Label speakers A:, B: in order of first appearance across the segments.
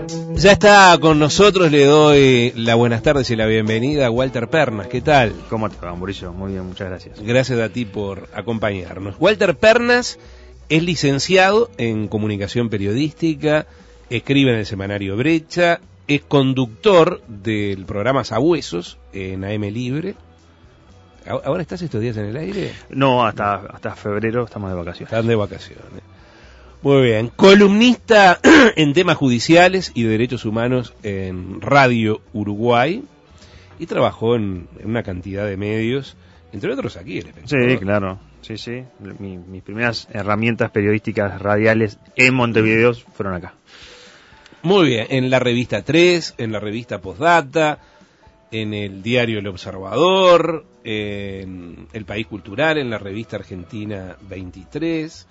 A: Ya está con nosotros, le doy las buenas tardes y la bienvenida a Walter Pernas. ¿Qué tal?
B: ¿Cómo te va, Mauricio? Muy bien, muchas gracias.
A: Gracias a ti por acompañarnos. Walter Pernas es licenciado en comunicación periodística, escribe en el semanario Brecha, es conductor del programa Sabuesos en AM Libre. ¿Ahora estás estos días en el aire?
B: No, hasta febrero estamos de vacaciones.
A: Están de vacaciones. Muy bien. Columnista en temas judiciales y de derechos humanos en Radio Uruguay y trabajó en una cantidad de medios, entre otros aquí.
B: Sí, claro. Sí. Mis primeras herramientas periodísticas radiales en Montevideo fueron acá.
A: Muy bien. En la revista 3, en la revista Postdata, en el diario El Observador, en El País Cultural, en la revista Argentina 23,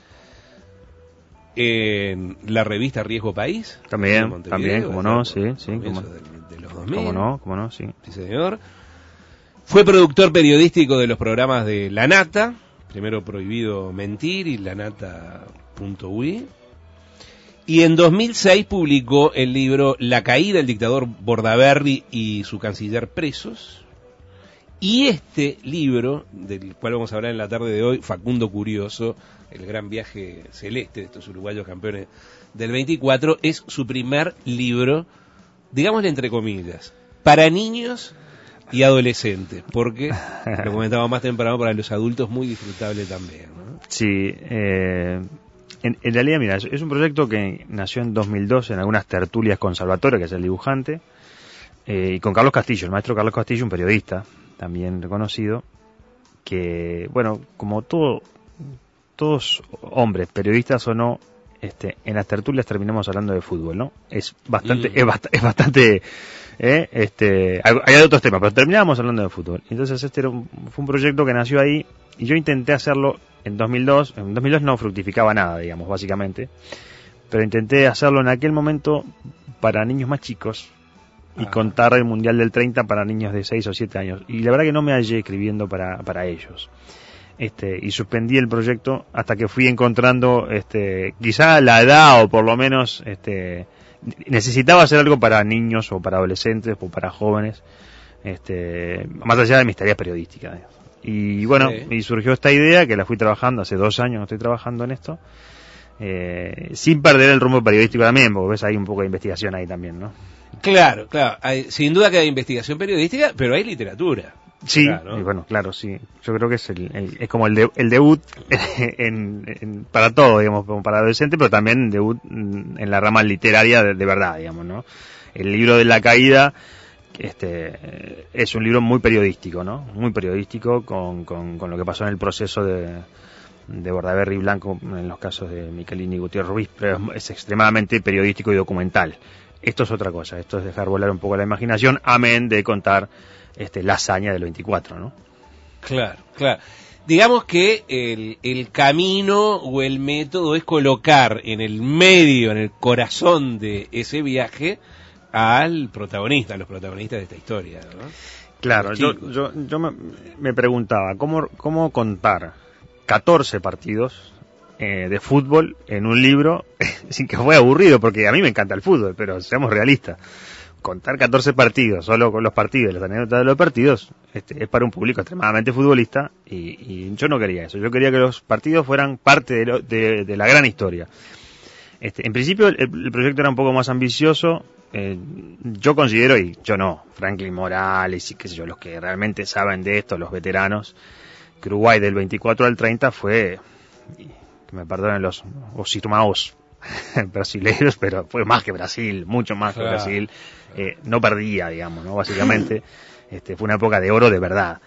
A: en la revista Riesgo País.
B: También, como no, sí.
A: De los 2000.
B: Como no, sí.
A: Sí, señor. Fue productor periodístico de los programas de La Nata, primero Prohibido Mentir y lanata.ui. Y en 2006 publicó el libro La caída del dictador Bordaberry y su canciller presos. Y este libro, del cual vamos a hablar en la tarde de hoy, Facundo Curioso, el gran viaje celeste de estos uruguayos campeones del 24, es su primer libro, digámosle entre comillas, para niños y adolescentes, porque, lo comentaba más temprano, para los adultos muy disfrutable también, ¿no?
B: Sí, en realidad, mira, es un proyecto que nació en 2002 en algunas tertulias con Salvatore, que es el dibujante, y con Carlos Castillo, el maestro Carlos Castillo, un periodista también reconocido, que, bueno, como todos hombres, periodistas o no, en las tertulias terminamos hablando de fútbol, ¿no? Es bastante, hay otros temas, pero terminamos hablando de fútbol. Entonces fue un proyecto que nació ahí, y yo intenté hacerlo en 2002. En 2002 no fructificaba nada, digamos, básicamente, pero intenté hacerlo en aquel momento para niños más chicos y contar el Mundial del 30 para niños de 6 o 7 años. Y la verdad que no me hallé escribiendo para ellos. Y suspendí el proyecto hasta que fui encontrando quizá la edad, o por lo menos necesitaba hacer algo para niños o para adolescentes o para jóvenes, más allá de mis tareas periodísticas. Y bueno, y surgió esta idea que la fui trabajando hace 2 años, estoy trabajando en esto, sin perder el rumbo periodístico también, porque ves, hay un poco de investigación ahí también, ¿no?
A: Claro, sin duda que hay investigación periodística, pero hay literatura.
B: Sí,
A: claro.
B: Y bueno, claro, sí. Yo creo que es es como el debut para todo, digamos, como para adolescente, pero también debut en la rama literaria de verdad, digamos, ¿no? El libro de La caída, es un libro muy periodístico, ¿no? Muy periodístico con lo que pasó en el proceso de Bordaberry y Blanco en los casos de Michelini y Gutiérrez Ruiz, pero es extremadamente periodístico y documental. Esto es otra cosa, esto es dejar volar un poco la imaginación, amén de contar la hazaña del 24, ¿no?
A: Claro. Digamos que el camino o el método es colocar en el medio, en el corazón de ese viaje, a los protagonistas de esta historia, ¿no?
B: Claro, yo me preguntaba, ¿cómo contar 14 partidos de fútbol en un libro sin que fuera aburrido? Porque a mí me encanta el fútbol, pero seamos realistas. Contar 14 partidos, solo con los partidos, las anécdotas de los partidos, es para un público extremadamente futbolista, y yo no quería eso. Yo quería que los partidos fueran parte de la gran historia. En principio el proyecto era un poco más ambicioso. Yo considero, y yo no, Franklin Morales y qué sé yo, los que realmente saben de esto, los veteranos, que Uruguay del 24 al 30 fue, que me perdonen los irmãos brasileños, pero fue más que Brasil, mucho más que Brasil. No perdía, digamos, ¿no? Básicamente, fue una época de oro de verdad.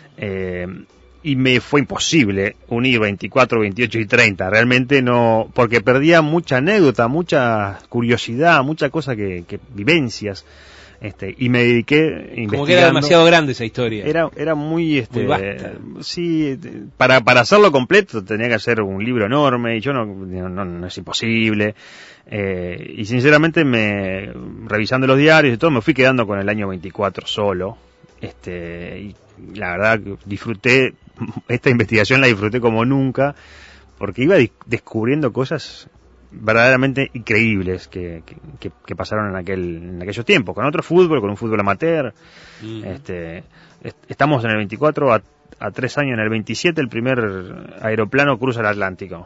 B: Y me fue imposible unir 24, 28 y 30. Realmente no, porque perdía mucha anécdota, mucha curiosidad, mucha cosa vivencias. Y me dediqué investigando.
A: Como que era demasiado grande esa historia.
B: Era muy,
A: muy vasta.
B: Sí, para hacerlo completo tenía que hacer un libro enorme, y yo no es imposible. Y sinceramente, revisando los diarios y todo, me fui quedando con el año 24 solo. Y la verdad disfruté esta investigación, la disfruté como nunca, porque iba descubriendo cosas verdaderamente increíbles que pasaron en aquellos tiempos, con otro fútbol, con un fútbol amateur. Estamos en el 24, a 3 años, en el 27 el primer aeroplano cruza el Atlántico.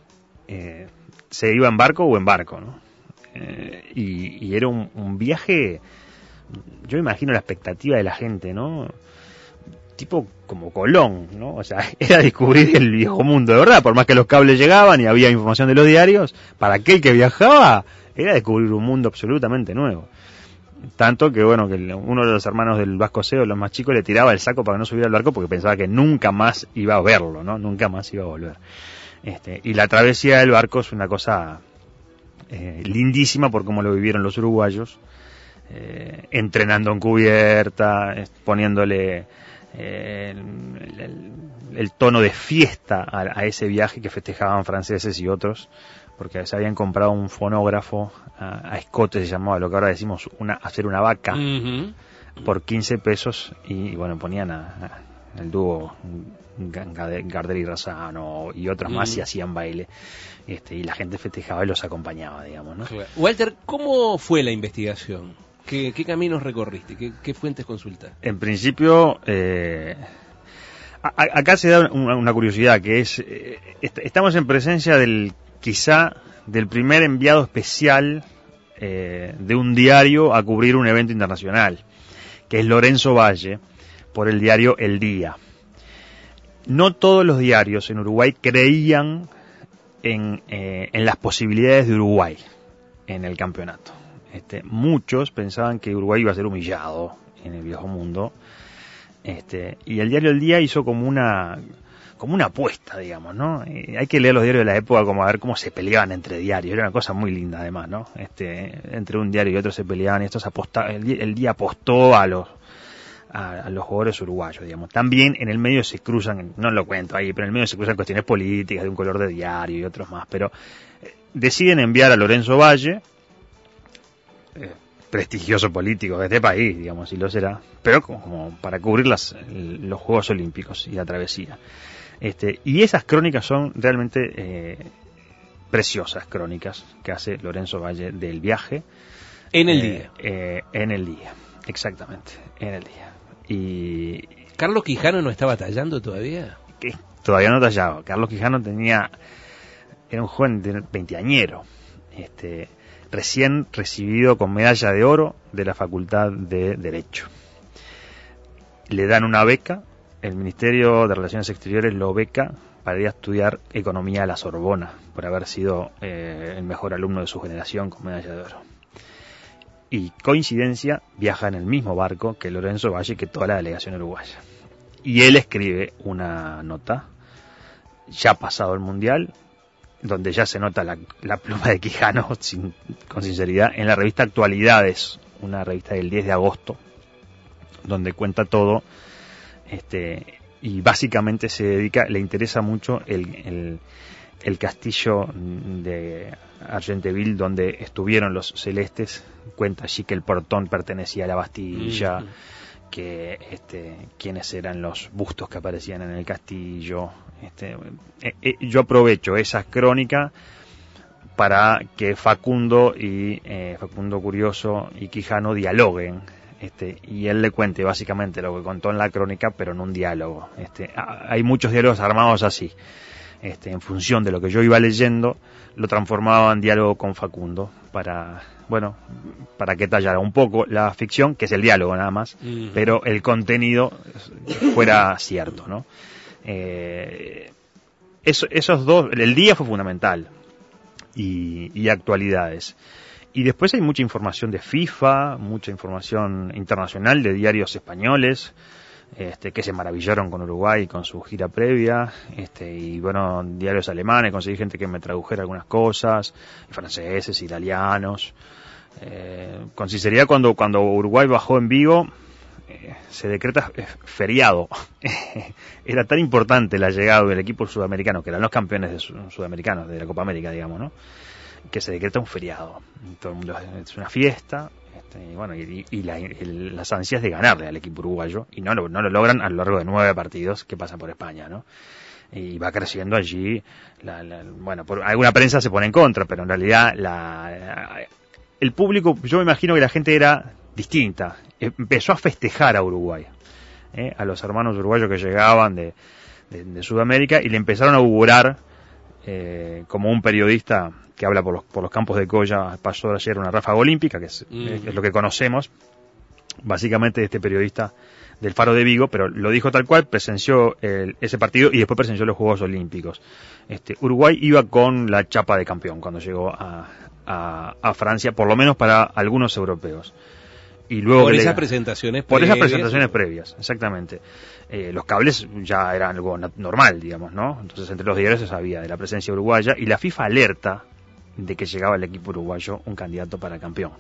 B: Se iba en barco o en barco, ¿no? Y era un viaje, yo imagino la expectativa de la gente, ¿no? Tipo como Colón, ¿no? O sea, era descubrir el viejo mundo, de verdad, por más que los cables llegaban y había información de los diarios, para aquel que viajaba, era descubrir un mundo absolutamente nuevo. Tanto que, bueno, que uno de los hermanos del Vasco Seo, los más chicos, le tiraba el saco para no subir al barco porque pensaba que nunca más iba a verlo, ¿no? Nunca más iba a volver. Y la travesía del barco es una cosa lindísima por cómo lo vivieron los uruguayos, entrenando en cubierta, poniéndole el tono de fiesta a ese viaje que festejaban franceses y otros, porque se habían comprado un fonógrafo a escote, se llamaba, lo que ahora decimos hacer una vaca, por 15 pesos, y bueno, ponían el dúo Gardel y Razzano y otros más y hacían baile, y la gente festejaba y los acompañaba, digamos, ¿no?
A: Walter, ¿cómo fue la investigación? ¿Qué caminos recorriste? ¿Qué fuentes consultaste?
B: En principio, acá se da una curiosidad, que es, estamos en presencia quizá del primer enviado especial de un diario a cubrir un evento internacional, que es Lorenzo Valle, por el diario El Día. No todos los diarios en Uruguay creían en las posibilidades de Uruguay en el campeonato. Muchos pensaban que Uruguay iba a ser humillado en el viejo mundo, y el diario El Día hizo como una apuesta, digamos, ¿no? Hay que leer los diarios de la época como a ver cómo se peleaban entre diarios, era una cosa muy linda además, ¿no? Entre un diario y otro se peleaban, y estos el Día apostó a los jugadores uruguayos, digamos. También en el medio se cruzan, no lo cuento ahí, pero en el medio se cruzan cuestiones políticas de un color de diario y otros más, pero deciden enviar a Lorenzo Valle, prestigioso político de este país, digamos, y lo será, pero como para cubrir los Juegos Olímpicos y la travesía. Y esas crónicas son realmente preciosas crónicas que hace Lorenzo Valle del viaje.
A: En el día.
B: En el día, exactamente, en el día. Y
A: ¿Carlos Quijano no estaba tallando todavía?
B: Que todavía no tallaba. Carlos Quijano era un joven de veinteañero, recién recibido con medalla de oro de la Facultad de Derecho. Le dan una beca, el Ministerio de Relaciones Exteriores lo beca para ir a estudiar economía a la Sorbona, por haber sido el mejor alumno de su generación con medalla de oro. Y coincidencia, viaja en el mismo barco que Lorenzo Valle, que toda la delegación uruguaya. Y él escribe una nota, ya pasado el Mundial, donde ya se nota la pluma de Quijano con sinceridad, en la revista Actualidades, una revista del 10 de agosto, donde cuenta todo, y básicamente le interesa mucho el castillo de Argenteville, donde estuvieron los celestes. Cuenta allí que el portón pertenecía a la Bastilla, que quiénes eran los bustos que aparecían en el castillo. Yo aprovecho esa crónica para que Facundo Curioso y Quijano dialoguen, y él le cuente básicamente lo que contó en la crónica, pero en un diálogo. Hay muchos diálogos armados así. En función de lo que yo iba leyendo, lo transformaba en diálogo con Facundo para que tallara un poco la ficción, que es el diálogo nada más, pero el contenido fuera cierto, ¿no? Esos dos, el día fue fundamental, y Actualidades. Y después hay mucha información de FIFA, mucha información internacional de diarios españoles, que se maravillaron con Uruguay, con su gira previa, y bueno, diarios alemanes, conseguí gente que me tradujera algunas cosas, franceses, italianos. Con sinceridad, cuando Uruguay bajó en Vigo, se decreta feriado. Era tan importante la llegada del equipo sudamericano, que eran los campeones sudamericanos de la Copa América, digamos, ¿no? Que se decreta un feriado. Todo el mundo, es una fiesta. Y bueno, las ansias de ganarle al equipo uruguayo, y no lo logran a lo largo de 9 partidos que pasan por España, ¿no? y va creciendo allí. Bueno, por alguna prensa se pone en contra, pero en realidad el público, yo me imagino que la gente era distinta. Empezó a festejar a Uruguay, a los hermanos uruguayos que llegaban de Sudamérica, y le empezaron a augurar, como un periodista que habla por los campos de Coya pasó ayer una ráfaga olímpica, que es lo que conocemos, básicamente este periodista del Faro de Vigo, pero lo dijo tal cual, presenció ese partido y después presenció los Juegos Olímpicos. Uruguay iba con la chapa de campeón cuando llegó a Francia, por lo menos para algunos europeos. Y luego
A: por esas presentaciones
B: previas, exactamente. Los cables ya eran algo normal, digamos, ¿no? Entonces entre los diarios se sabía de la presencia uruguaya, y la FIFA alerta de que llegaba el equipo uruguayo un candidato para campeón.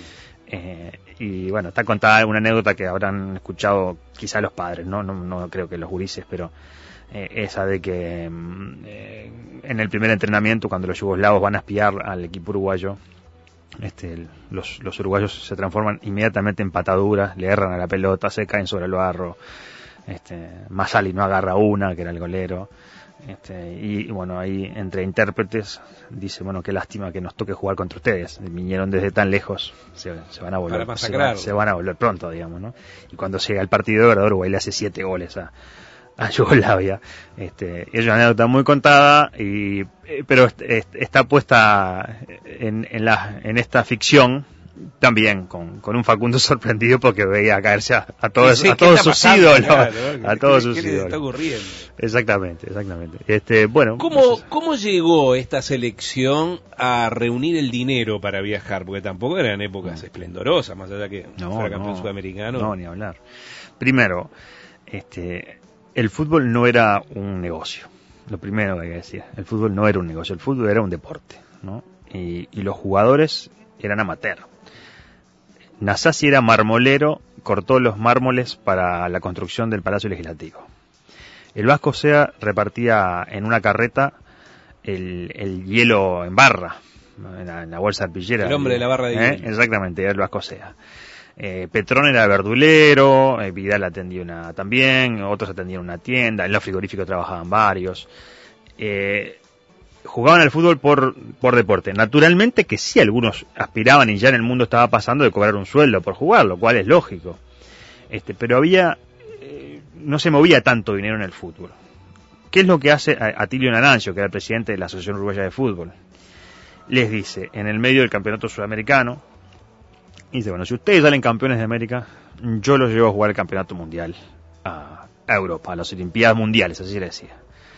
B: Y bueno, está contada una anécdota que habrán escuchado quizá los padres, no creo que los gurises, pero esa de que en el primer entrenamiento, cuando los yugoslavos van a espiar al equipo uruguayo, los uruguayos se transforman inmediatamente en pataduras, le erran a la pelota, se caen sobre el barro. Masali no agarra una, que era el golero. Y bueno, ahí entre intérpretes dice, bueno, qué lástima que nos toque jugar contra ustedes, vinieron desde tan lejos, se van a volver, se van a volver pronto, digamos, ¿no? Y cuando llega el partido de verdad, Uruguay le hace 7 goles a Yugoslavia. Es una anécdota muy contada, pero está puesta en esta ficción también con un Facundo sorprendido porque veía caerse a todos sus ídolos, claro, a todos sus ídolos. ¿Qué le está ocurriendo? Exactamente. Bueno.
A: ¿Cómo llegó esta selección a reunir el dinero para viajar? Porque tampoco eran épocas esplendorosas, más allá que fuera campeón sudamericano.
B: No, ni hablar. Primero, el fútbol no era un negocio. Lo primero que hay que decir, el fútbol no era un negocio, el fútbol era un deporte, ¿no? Y los jugadores eran amateur. Nasasi era marmolero, cortó los mármoles para la construcción del Palacio Legislativo. El Vasco Sea repartía en una carreta el hielo en barra, en la bolsa arpillera.
A: El hombre de la barra de hielo.
B: Exactamente, era el Vasco Sea. Petrón era verdulero, Vidal atendía también, otros atendían una tienda, en los frigoríficos trabajaban varios. Jugaban al fútbol por deporte. Naturalmente que sí, algunos aspiraban, y ya en el mundo estaba pasando de cobrar un sueldo por jugar, lo cual es lógico. Pero había, no se movía tanto dinero en el fútbol. ¿Qué es lo que hace Atilio Naranjo, que era el presidente de la Asociación Uruguaya de Fútbol? Les dice, en el medio del campeonato sudamericano, dice, bueno, si ustedes salen campeones de América, yo los llevo a jugar el campeonato mundial a Europa, a las Olimpiadas Mundiales, así le decía.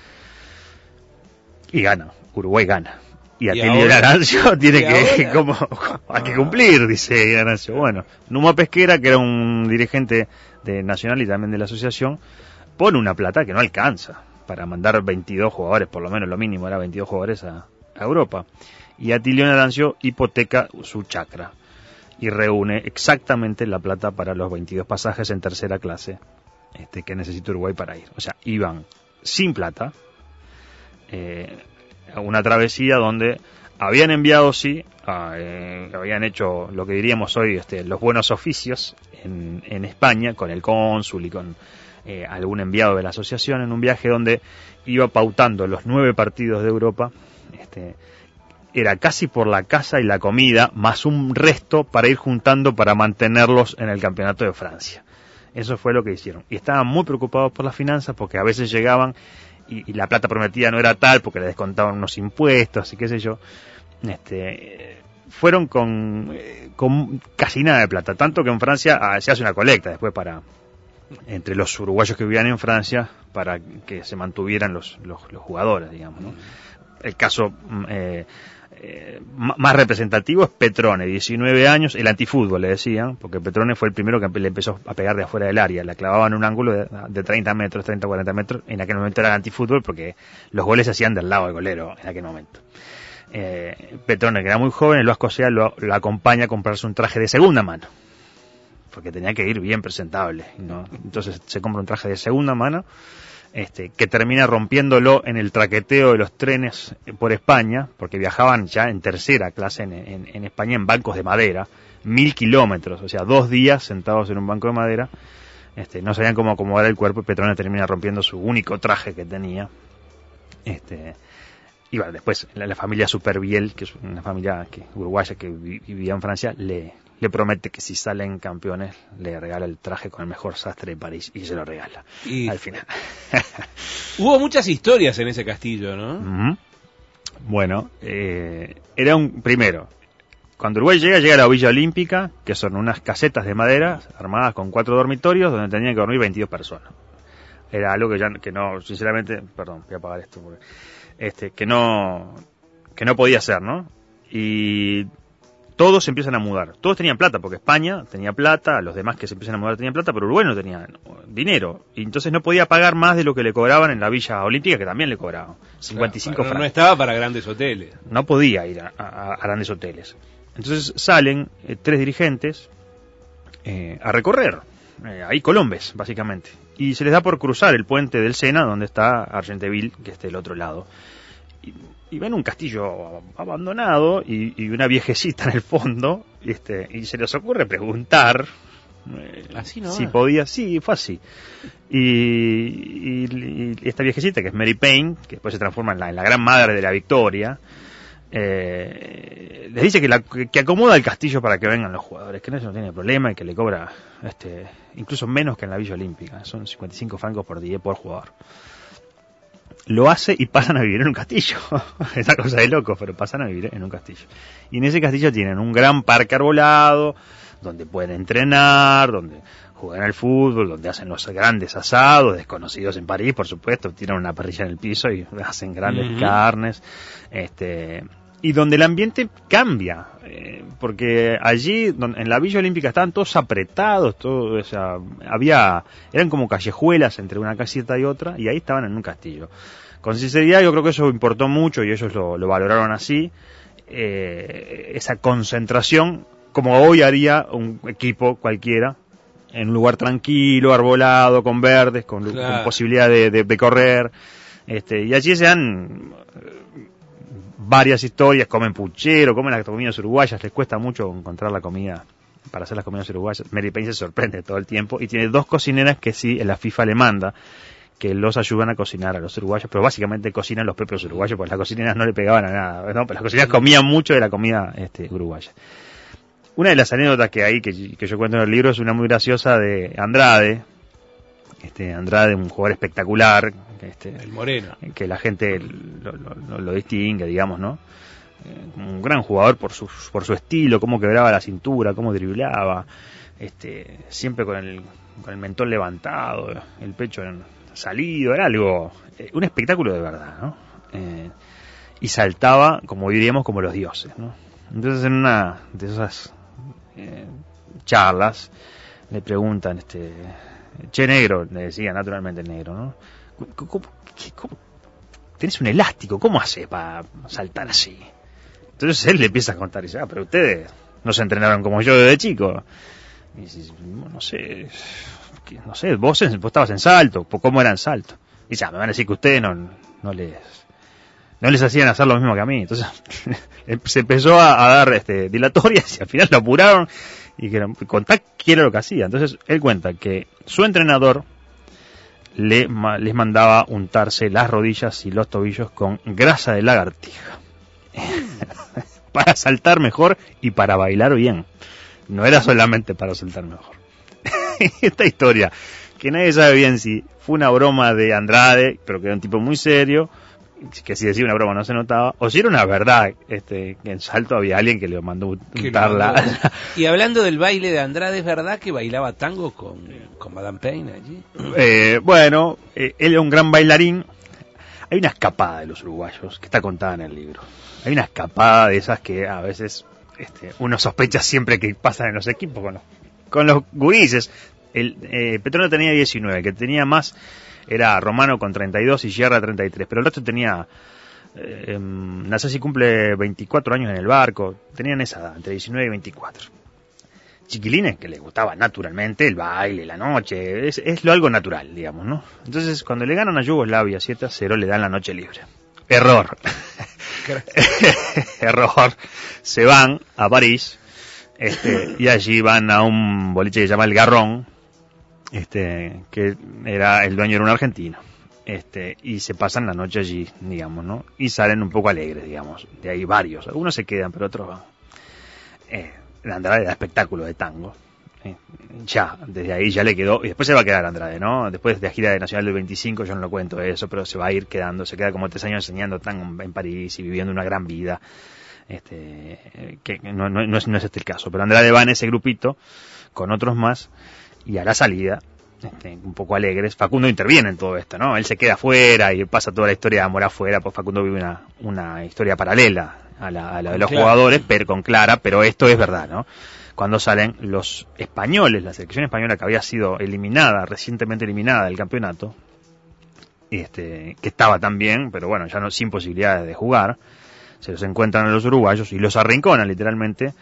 B: Y gana, Uruguay gana. Y Atilio Naranjo tiene hay que cumplir, dice Naranjo. Bueno, Numa Pesquera, que era un dirigente de Nacional y también de la asociación, pone una plata que no alcanza para mandar 22 jugadores, por lo menos lo mínimo era 22 jugadores a Europa. Y Atilio Naranjo hipoteca su chacra y reúne exactamente la plata para los 22 pasajes en tercera clase que necesita Uruguay para ir. O sea, iban sin plata, a una travesía donde habían enviado, habían hecho lo que diríamos hoy los buenos oficios en España, con el cónsul y con algún enviado de la asociación, en un viaje donde iba pautando los 9 partidos de Europa. Era casi por la casa y la comida, más un resto para ir juntando para mantenerlos en el campeonato de Francia. Eso fue lo que hicieron. Y estaban muy preocupados por las finanzas, porque a veces llegaban y la plata prometida no era tal, porque le descontaban unos impuestos y qué sé yo. Fueron con casi nada de plata, tanto que en Francia se hace una colecta después entre los uruguayos que vivían en Francia, para que se mantuvieran los jugadores, digamos, ¿no? El caso más representativo es Petrone, 19 años, el antifútbol le decían, porque Petrone fue el primero que le empezó a pegar de afuera del área, la clavaban en un ángulo de 30 metros, 30 40 metros, en aquel momento era el antifútbol porque los goles se hacían del lado del golero en aquel momento. Petrone, que era muy joven, el Vasco Sea lo acompaña a comprarse un traje de segunda mano, porque tenía que ir bien presentable, ¿no? Entonces se compra un traje de segunda mano, que termina rompiéndolo en el traqueteo de los trenes por España, porque viajaban ya en tercera clase en España en bancos de madera, 1000 kilómetros, o sea, 2 días sentados en un banco de madera. No sabían cómo acomodar el cuerpo, y Petrone termina rompiendo su único traje que tenía, Y bueno, después la familia Supervielle, que es una familia uruguaya que vivía en Francia, le promete que si salen campeones le regala el traje con el mejor sastre de París, y se lo regala al final.
A: Hubo muchas historias en ese castillo, ¿no?
B: Uh-huh. Bueno, era primero, cuando Uruguay llega a la Villa Olímpica, que son unas casetas de madera armadas con 4 dormitorios donde tenían que dormir 22 personas. Era algo que no, sinceramente, perdón, voy a apagar esto porque, que no podía ser, ¿no? Y todos se empiezan a mudar. Todos tenían plata, porque España tenía plata, los demás que se empiezan a mudar tenían plata, pero Uruguay no tenía dinero. Y entonces no podía pagar más de lo que le cobraban en la Villa Olímpica, que también le cobraban. 55 francos.
A: No estaba para grandes hoteles.
B: No podía ir a grandes hoteles. Entonces salen 3 dirigentes a recorrer. Ahí Colombes, básicamente. Y se les da por cruzar el puente del Sena, donde está Argenteville, que está del otro lado. Y ven un castillo abandonado y una viejecita en el fondo, y se les ocurre preguntar
A: así no
B: si podía. Sí, fue así. Y esta viejecita, que es Mary Payne, que después se transforma en la gran madre de la Victoria, les dice que acomoda el castillo para que vengan los jugadores, que no tiene problema, y que le cobra incluso menos que en la Villa Olímpica, son 55 francos por día por jugador. Lo hace y pasan a vivir en un castillo. Es una cosa de locos, pero pasan a vivir en un castillo. Y en ese castillo tienen un gran parque arbolado, donde pueden entrenar, donde juegan al fútbol, donde hacen los grandes asados, desconocidos en París, por supuesto, tiran una parrilla en el piso y hacen grandes carnes, y donde el ambiente cambia, porque allí, en la Villa Olímpica, estaban todos apretados, eran como callejuelas entre una casita y otra, y ahí estaban en un castillo. Con sinceridad, yo creo que eso importó mucho, y ellos lo valoraron así, esa concentración, como hoy haría un equipo cualquiera, en un lugar tranquilo, arbolado, con verdes, con posibilidad de correr, y allí se dan varias historias, comen puchero, comen las comidas uruguayas, les cuesta mucho encontrar la comida para hacer las comidas uruguayas. Mary Payne se sorprende todo el tiempo, y tiene 2 cocineras que sí, la FIFA le manda, que los ayudan a cocinar a los uruguayos, pero básicamente cocinan los propios uruguayos, porque las cocineras no le pegaban a nada, ¿no? Pero las cocineras comían mucho de la comida uruguaya. Una de las anécdotas que hay, que yo cuento en el libro, es una muy graciosa de Andrade. Andrade, un jugador espectacular,
A: el moreno,
B: que la gente lo distingue, digamos, ¿no? Un gran jugador por su estilo, cómo quebraba la cintura, cómo driblaba, siempre con el mentón levantado, el pecho salido, era algo, un espectáculo de verdad, ¿no? Y saltaba, como diríamos, como los dioses, ¿no? Entonces, en una de esas charlas, le preguntan, che, negro, le decía naturalmente el negro, ¿no? ¿Cómo tenés un elástico? ¿Cómo haces para saltar así? Entonces él le empieza a contar y dice, pero ustedes no se entrenaron como yo desde chico. Y dice, no sé, vos estabas en salto, ¿cómo era en salto? Y dice, me van a decir que ustedes no les hacían hacer lo mismo que a mí. Entonces se empezó a dar dilatorias, y al final lo apuraron y contá qué era lo que hacía. Entonces él cuenta que su entrenador les mandaba untarse las rodillas y los tobillos con grasa de lagartija para saltar mejor y para bailar bien. No era solamente para saltar mejor. Esta historia, que nadie sabe bien si fue una broma de Andrade, pero que era un tipo muy serio, que si decía una broma no se notaba, o si era una verdad, que en Salto había alguien que le mandó untarla.
A: Y hablando del baile de Andrade, ¿es verdad que bailaba tango con Madame Payne allí?
B: Él era un gran bailarín. Hay una escapada de los uruguayos que está contada en el libro. Hay una escapada de esas que a veces uno sospecha siempre que pasan en los equipos con los gurises. Petrona tenía 19, que tenía más era Romano con 32 y Sierra 33, pero el resto tenía Nasasi cumple 24 años en el barco, tenían esa edad, entre 19 y 24. Chiquilines que les gustaba naturalmente el baile, la noche, es lo algo natural, digamos, ¿no? Entonces, cuando le ganan a Yugoslavia 7-0, le dan la noche libre. Error. Error. Se van a París, y allí van a un boliche que se llama El Garrón, que el dueño era un argentino. y se pasan la noche allí, digamos, ¿no? Y salen un poco alegres, digamos. De ahí varios. Algunos se quedan, pero otros van. Andrade da espectáculo de tango. Ya, desde ahí ya le quedó. Y después se va a quedar Andrade, ¿no? Después de la gira de Nacional del 25, yo no lo cuento eso, pero se va a ir quedando. Se queda como 3 años enseñando tango en París y viviendo una gran vida. Que no es este el caso. Pero Andrade va en ese grupito con otros más. Y a la salida, un poco alegres, Facundo interviene en todo esto, ¿no? Él se queda afuera y pasa toda la historia de amor afuera, pues Facundo vive una historia paralela a la de los jugadores, pero con Clara, pero esto es verdad, ¿no? Cuando salen los españoles, la selección española que había sido recientemente eliminada del campeonato, que estaba tan bien, pero bueno, ya no sin posibilidades de jugar, se los encuentran a los uruguayos y los arrinconan literalmente,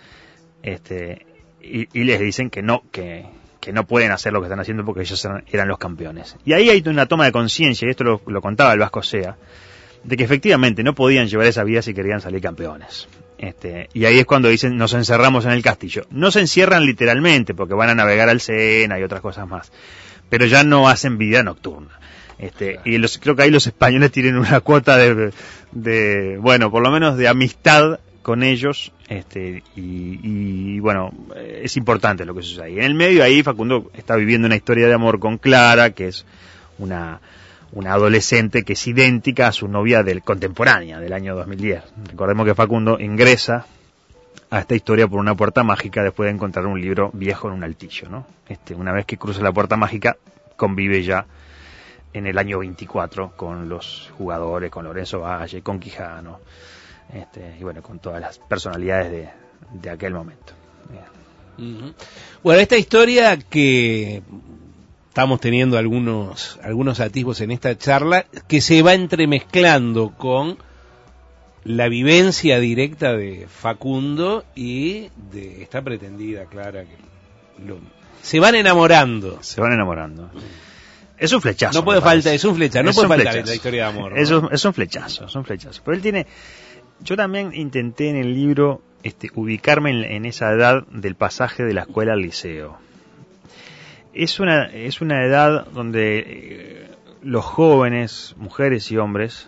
B: y les dicen que no pueden hacer lo que están haciendo porque ellos eran los campeones. Y ahí hay una toma de conciencia, y esto lo contaba el Vasco Sea, de que efectivamente no podían llevar esa vida si querían salir campeones. Y ahí es cuando dicen, nos encerramos en el castillo. No se encierran literalmente, porque van a navegar al Sena y otras cosas más. Pero ya no hacen vida nocturna. Y creo que ahí los españoles tienen una cuota de bueno, por lo menos de amistad con ellos, y bueno, es importante lo que sucede ahí. En el medio ahí Facundo está viviendo una historia de amor con Clara, que es una adolescente que es idéntica a su novia contemporánea del año 2010. Recordemos que Facundo ingresa a esta historia por una puerta mágica después de encontrar un libro viejo en un altillo, ¿no? Una vez que cruza la puerta mágica, convive ya en el año 24 con los jugadores, con Lorenzo Valle, con Quijano, y bueno, con todas las personalidades de aquel momento.
A: Uh-huh. Bueno, esta historia que estamos teniendo algunos atisbos en esta charla, que se va entremezclando con la vivencia directa de Facundo y de esta pretendida Clara, que se van enamorando.
B: Es un flechazo.
A: No puede faltar, es un flechazo, no puede faltar la historia de amor, ¿no?
B: Es un flechazo. Pero él tiene... Yo también intenté en el libro ubicarme en esa edad del pasaje de la escuela al liceo. Es una edad donde los jóvenes, mujeres y hombres,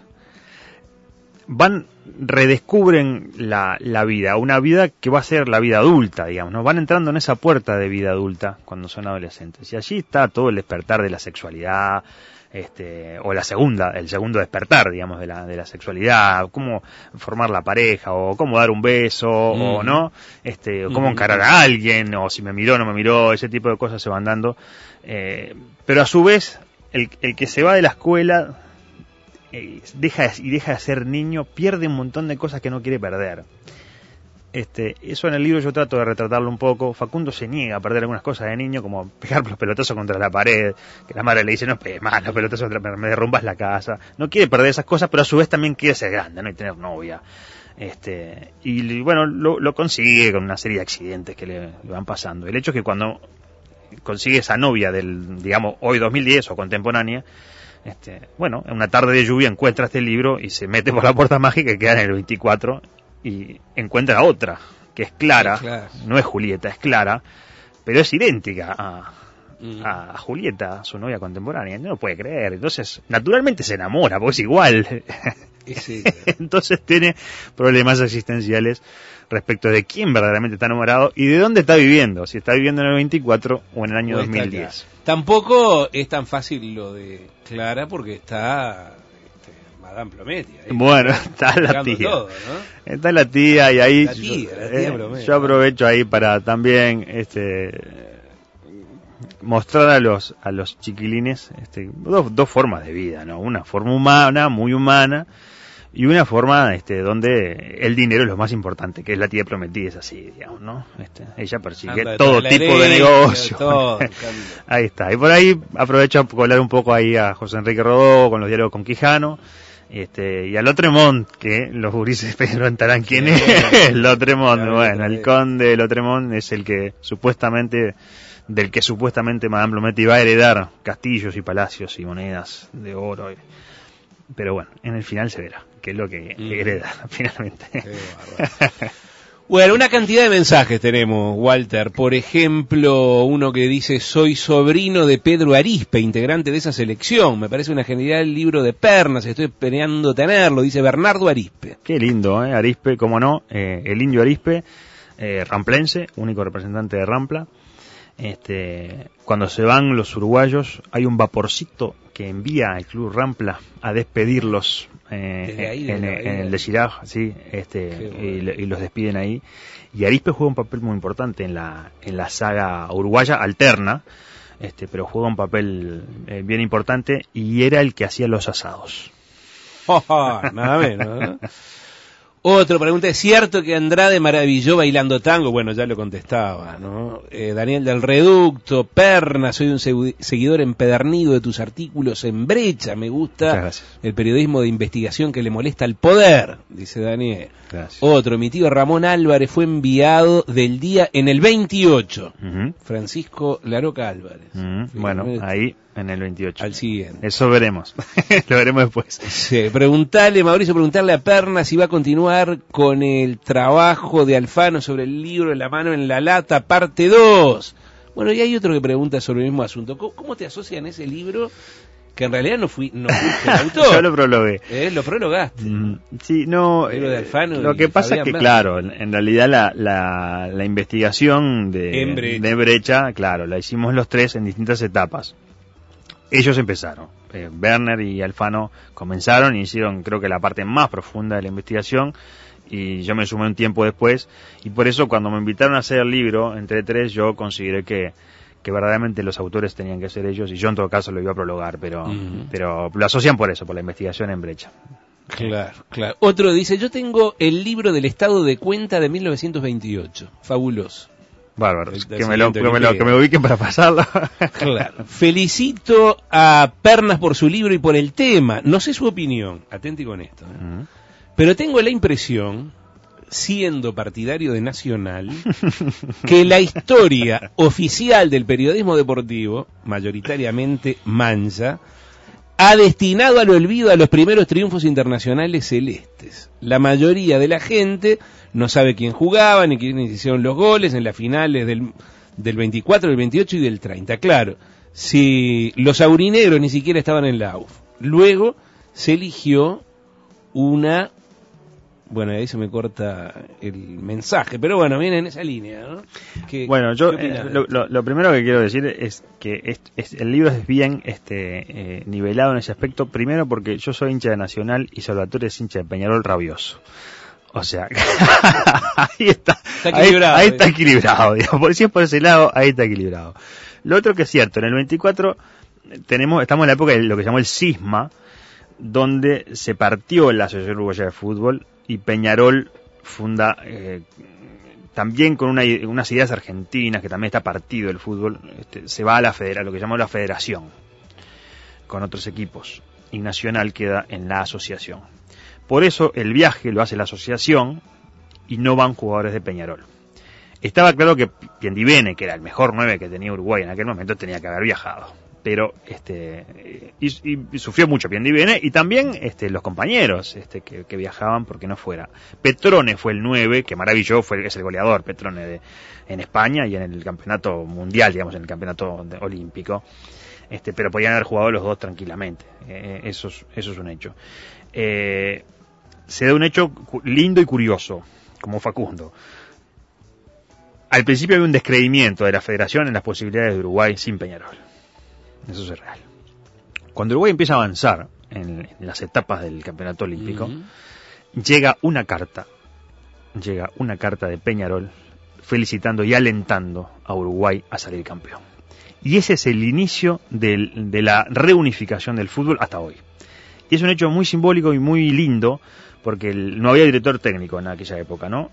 B: redescubren la vida, una vida que va a ser la vida adulta, digamos, ¿no? Van entrando en esa puerta de vida adulta cuando son adolescentes. Y allí está todo el despertar de la sexualidad, o el segundo despertar, digamos, de la sexualidad, cómo formar la pareja, o cómo dar un beso, o no, o cómo encarar a alguien, o si me miró o no me miró, ese tipo de cosas se van dando, pero a su vez, el que se va de la escuela, deja de ser niño, pierde un montón de cosas que no quiere perder. Eso en el libro yo trato de retratarlo un poco. Facundo se niega a perder algunas cosas de niño, como pegar los pelotazos contra la pared, que la madre le dice, no pegues más los pelotazos contra la pared, me derrumbas la casa. No quiere perder esas cosas, pero a su vez también quiere ser grande, ¿no? Y tener novia. Y bueno, lo consigue con una serie de accidentes que le van pasando. El hecho es que cuando consigue esa novia del, digamos, hoy 2010 o contemporánea, bueno, en una tarde de lluvia encuentra este libro y se mete por la puerta mágica y queda en el 24 y encuentra a otra, que es Clara, no es Julieta, es Clara, pero es idéntica a Julieta, su novia contemporánea, no lo puede creer, entonces naturalmente se enamora, porque es igual. Entonces tiene problemas existenciales respecto de quién verdaderamente está enamorado y de dónde está viviendo, si está viviendo en el 24 o en el año 2010.
A: Tampoco es tan fácil lo de Clara porque está Madame Plometti ahí.
B: Bueno, está la tía. Todo, ¿no? Está la tía y ahí la tía yo aprovecho ahí para también mostrar a los chiquilines dos formas de vida, ¿no? Una forma humana, muy humana, y una forma donde el dinero es lo más importante, que es la tía Plometti, es así, digamos, ¿no? Ella persigue todo tipo de negocio. Todo, ahí está. Y por ahí aprovecho a colar un poco ahí a José Enrique Rodó con los diálogos con Quijano, y a Lotremont, que los gurises preguntarán quién es Lotremont. Bueno, el conde de Lotremont es el que supuestamente Madame Plometti va a heredar castillos y palacios y monedas de oro. Pero bueno, en el final se verá qué es lo que hereda finalmente.
A: Bueno, una cantidad de mensajes tenemos, Walter. Por ejemplo, uno que dice: soy sobrino de Pedro Arispe, integrante de esa selección. Me parece una genialidad el libro de Pernas, estoy esperando tenerlo, dice Bernardo Arispe.
B: Qué lindo, Arispe, cómo no, el indio Arispe, ramplense, único representante de Rampla. Cuando se van los uruguayos, hay un vaporcito que envía al Club Rampla a despedirlos en el de Giraj, sí, y los despiden ahí. Y Arispe juega un papel muy importante en la saga uruguaya alterna, pero juega un papel bien importante, y era el que hacía los asados.
A: Nada menos, ¿no? Otro pregunta: ¿es cierto que Andrade maravilló bailando tango? Bueno, ya lo contestaba, ¿no? Daniel del Reducto: Perna, soy un seguidor empedernido de tus artículos en Brecha. Me gusta el periodismo de investigación que le molesta al poder, dice Daniel.
B: Gracias.
A: Otro: mi tío Ramón Álvarez fue enviado del día en el 28. Francisco Laroca Álvarez.
B: Bueno, ahí en el 28.
A: Al siguiente.
B: Eso veremos. Lo veremos después.
A: Sí, Mauricio, preguntarle a Perna si va a continuar con el trabajo de Alfano sobre el libro La mano en la lata, parte 2. Bueno, y hay otro que pregunta sobre el mismo asunto. ¿Cómo te asocian ese libro? Que en realidad no fuiste el autor.
B: Yo lo prologué.
A: Lo prologaste.
B: Sí, no.
A: El libro de Alfano.
B: Lo que pasa es que, claro, en realidad la investigación de Brecha, claro, la hicimos los tres en distintas etapas. Ellos empezaron. Werner y Alfano comenzaron y hicieron, creo que, la parte más profunda de la investigación, y yo me sumé un tiempo después, y por eso cuando me invitaron a hacer el libro entre tres, yo consideré que verdaderamente los autores tenían que ser ellos, y yo en todo caso lo iba a prologar, pero lo asocian por eso, por la investigación en Brecha.
A: Claro. Otro dice: yo tengo el libro del estado de cuenta de 1928, fabuloso.
B: Bárbaro, que me ubiquen para pasarlo.
A: Claro. Felicito a Pernas por su libro y por el tema. No sé su opinión, atente con esto, pero tengo la impresión, siendo partidario de Nacional, que la historia oficial del periodismo deportivo, mayoritariamente mancha, ha destinado al olvido a los primeros triunfos internacionales celestes. La mayoría de la gente no sabe quién jugaba, ni quiénes hicieron los goles en las finales del 24, del 28 y del 30. Claro, si los aurinegros ni siquiera estaban en la AUF. Luego se eligió una... Bueno, ahí se me corta el mensaje, pero bueno, viene en esa línea, ¿no?
B: Bueno, yo lo primero que quiero decir es que el libro es bien nivelado en ese aspecto. Primero porque yo soy hincha de Nacional y Salvatore es hincha de Peñarol rabioso. O sea, ahí está equilibrado. Ahí está equilibrado, digamos. Si es por ese lado, ahí está equilibrado. Lo otro que es cierto, en el 24 estamos en la época de lo que se llamó el cisma, donde se partió la Asociación Uruguaya de Fútbol, y Peñarol funda, también con unas ideas argentinas, que también está partido el fútbol, se va a lo que llamó la federación, con otros equipos, y Nacional queda en la asociación. Por eso el viaje lo hace la asociación y no van jugadores de Peñarol. Estaba claro que Piendivene, que era el mejor 9 que tenía Uruguay en aquel momento, tenía que haber viajado. Pero y sufrió mucho Piendivene, y también los compañeros que viajaban porque no fuera. Petrone fue el 9, que maravilló, es el goleador Petrone en España y en el campeonato mundial, digamos, en el campeonato olímpico. Pero podían haber jugado los dos tranquilamente. Eso es un hecho. Se da un hecho lindo y curioso, como Facundo. Al principio había un descreimiento de la federación en las posibilidades de Uruguay sin Peñarol. Eso es real. Cuando Uruguay empieza a avanzar en las etapas del campeonato olímpico, llega una carta de Peñarol felicitando y alentando a Uruguay a salir campeón. Y ese es el inicio de la reunificación del fútbol hasta hoy. Y es un hecho muy simbólico y muy lindo, porque no había director técnico en aquella época, ¿no?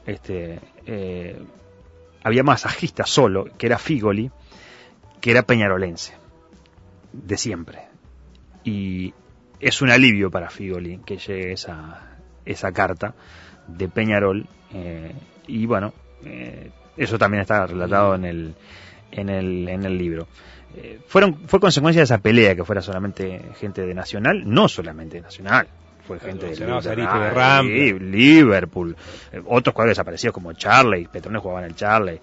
B: Había masajista solo, que era Figoli, que era peñarolense, de siempre. Y es un alivio para Figoli que llegue esa carta de Peñarol, y bueno, eso también está relatado en el libro. Fue consecuencia de esa pelea que fuera solamente gente de Nacional, no solamente de Nacional, fue gente de
A: Liverpool,
B: otros jugadores desaparecidos como Charley, Petrones jugaba en el Charley,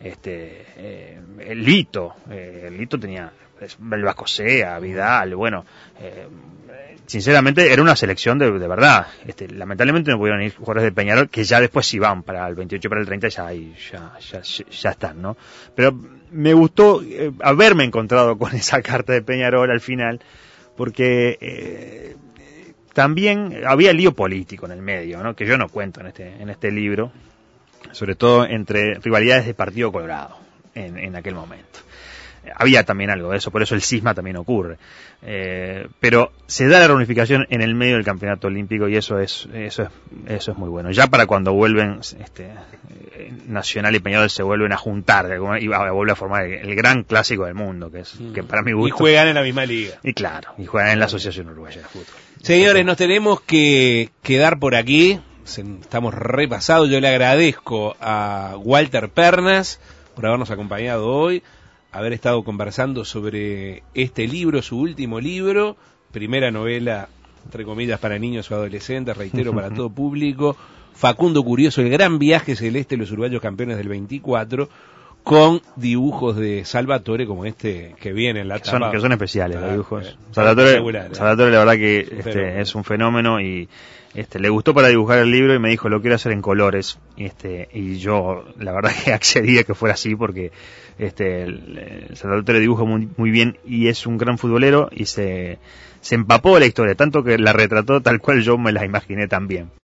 B: el Lito tenía el Vascosea, Vidal, bueno, sinceramente era una selección de verdad. Lamentablemente no pudieron ir jugadores de Peñarol, que ya después sí van para el 28, para el 30 ya están, ¿no? Pero me gustó haberme encontrado con esa carta de Peñarol al final, porque también había lío político en el medio, ¿no? Que yo no cuento en este libro, sobre todo entre rivalidades de Partido Colorado en aquel momento. Había también algo de eso, por eso el cisma también ocurre. Pero se da la reunificación en el medio del campeonato olímpico y eso es muy bueno. Ya para cuando vuelven Nacional y Peñarol se vuelven a juntar y vuelve a formar el gran clásico del mundo, que para mi gusto.
A: Y juegan en la misma liga.
B: Y claro, y juegan en la Asociación Uruguaya de Fútbol.
A: Señores, nos tenemos que quedar por aquí. Estamos repasados. Yo le agradezco a Walter Pernas por habernos acompañado hoy, haber estado conversando sobre este libro, su último libro, primera novela, entre comillas, para niños o adolescentes, reitero, para todo público, Facundo Curioso, el gran viaje celeste de los uruguayos campeones del 24, con dibujos de Salvatore como este que viene en la tapa.
B: Que son especiales los dibujos. Salvatore, la verdad que es un fenómeno y le gustó para dibujar el libro y me dijo, lo quiero hacer en colores. Y yo, la verdad que accedí a que fuera así porque Salvatore dibuja muy bien y es un gran futbolero y se empapó de la historia, tanto que la retrató tal cual yo me la imaginé también.